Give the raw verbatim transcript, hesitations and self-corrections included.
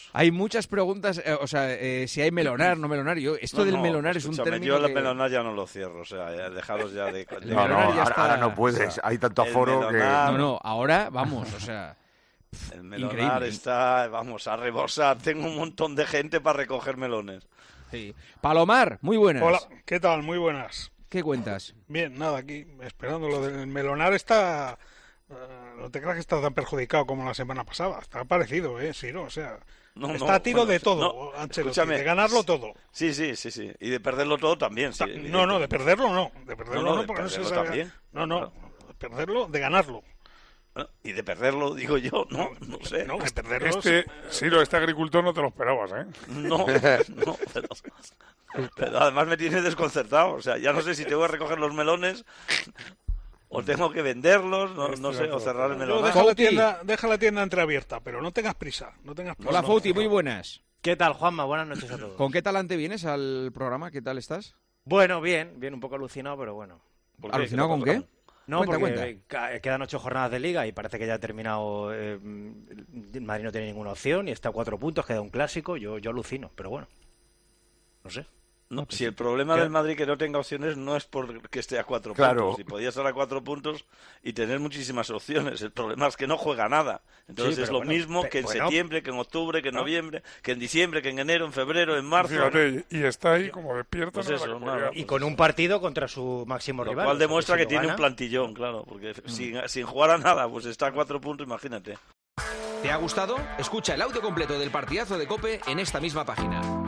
Hay muchas preguntas, eh, o sea, eh, si hay melonar, no melonar. Yo, esto no, del no, melonar es un término yo el que... melonar ya no lo cierro, o sea, ya, dejaros ya de... de No, no, ahora, está... ahora no puedes, o sea, hay tanto aforo que... No, no, ahora vamos, o sea... El melonar increíble. está, vamos, a rebosar. Tengo un montón de gente para recoger melones. Sí. Palomar, muy buenas. Hola, ¿qué tal? Muy buenas. ¿Qué cuentas? Bien, nada, aquí esperando. Lo del melonar está... Uh, no te creas que está tan perjudicado como la semana pasada. Está parecido, ¿eh? Sí, ¿no? O sea, No, está no, a tiro bueno, de todo, no, Ancelotti, escúchame. de ganarlo todo. Sí, sí, sí, sí. Y de perderlo todo también, sí. No, no, de perderlo no. De perderlo No, no, no, de porque no se perderlo sabe. también. No, no, de perderlo, de ganarlo. Bueno, y de perderlo, digo yo, no, no sé. No, de perderlo. Este, Siro, este agricultor no te lo esperabas, ¿eh? No, no, pero, pero además me tiene desconcertado. O sea, ya no sé si tengo que recoger los melones o tengo que venderlos, no, no sé, o cerrar el Yo melón. deja la tienda, deja la tienda entreabierta, pero no tengas prisa, no tengas prisa. Hola, No, Fouti, no. muy buenas. ¿Qué tal, Juanma? Buenas noches a todos. ¿Con qué talante vienes al programa? ¿Qué tal estás? Bueno, bien, bien, un poco alucinado, pero bueno. ¿Por qué? ¿Alucinado con qué? No, Cuenta, porque ca- quedan ocho jornadas de liga y parece que ya ha terminado. Eh, el Madrid no tiene ninguna opción y está a cuatro puntos, queda un clásico. Yo, yo alucino, pero bueno. No sé. No, si el problema ¿Qué? del Madrid que no tenga opciones no es porque esté a cuatro Claro. puntos. Si podía estar a cuatro puntos y tener muchísimas opciones. El problema es que no juega nada. Entonces Sí, es pero lo bueno, mismo pe- que en bueno. septiembre, que en octubre, que en ¿No? noviembre, que en diciembre, que en enero, en febrero, en marzo. Fíjate, y está ahí como despierto. Pues ¿no? eso, La que nada. podía- Y con un partido contra su máximo Lo rival. cual o sea, demuestra si que lo tiene gana- un plantillón, claro. Porque sin, sin jugar a nada, pues está a cuatro puntos, imagínate. ¿Te ha gustado? Escucha el audio completo del partidazo de COPE en esta misma página.